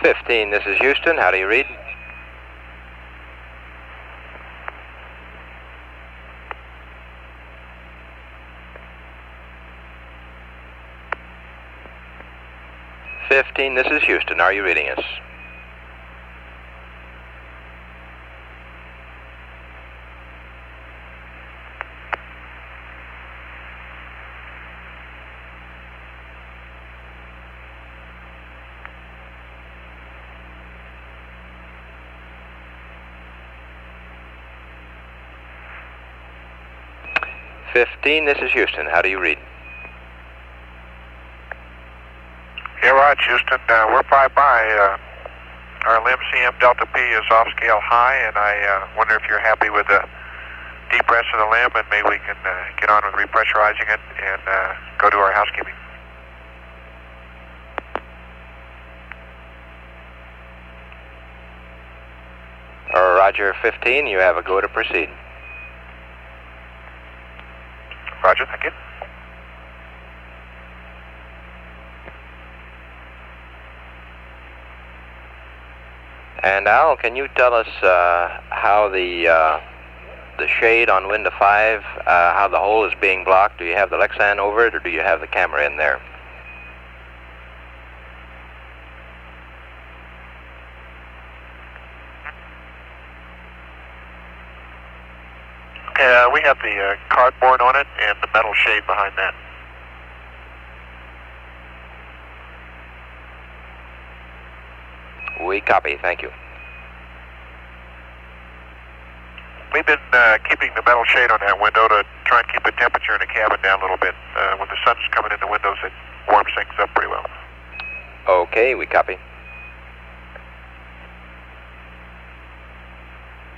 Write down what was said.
15, this is Houston. How do you read? This is Houston. Are you reading us? This is Houston. How do you read? Yeah, Rod, Houston. We're by. Our limb CM Delta P is off scale high, and I wonder if you're happy with the depress of the limb, and maybe we can get on with repressurizing it and go to our housekeeping. Roger, 15. You have a go to proceed. Roger, thank you. And Al, can you tell us how the shade on window 5, how the hole is being blocked? Do you have the Lexan over it, or do you have the camera in there? We have the cardboard on it and the metal shade behind that. We copy, thank you. We've been keeping the metal shade on that window to try and keep the temperature in the cabin down a little bit. When the sun's coming in the windows, it warms things up pretty well. Okay, we copy.